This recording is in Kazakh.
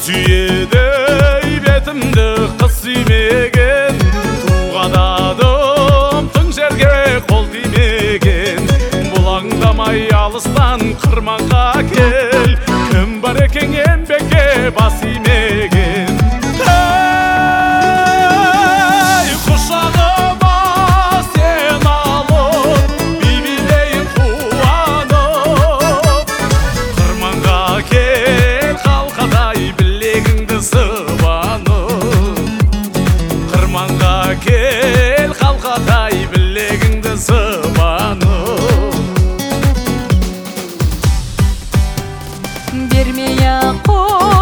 сүйедей бетімді қыз сүймеген, туған адым тың жерге қол тимеген. Бұлаңдамай алыстан қырманға кел, кім бар екен еңбекке бас имеген. Ей, құшағыма сен алып, би билейін қуанып, қырманға кел қалқадай білегіңді сыбанып, қырманға кел қалқадай білегіңді сыбанып. Бермей-ақ